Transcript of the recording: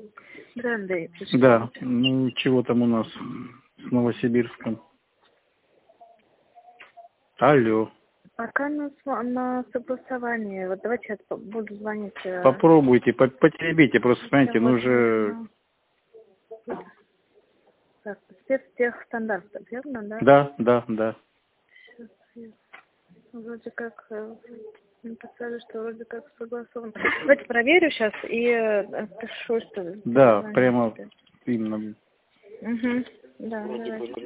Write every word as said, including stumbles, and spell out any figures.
Бренды. Да, ну чего там у нас с Новосибирском? Алло. Пока на, сво- на согласовании. Вот давайте я по- буду звонить. э, Попробуйте, по- потеребите, просто, понимаете, ну уже... возможно, Так, спецтехстандартов, верно, да? Да, да, да. Сейчас я вроде как э, написали, что вроде как согласовано. Давайте проверю сейчас и э, пишу, что... Да, перезвоню прямо тебе. именно. Угу. Да, давайте.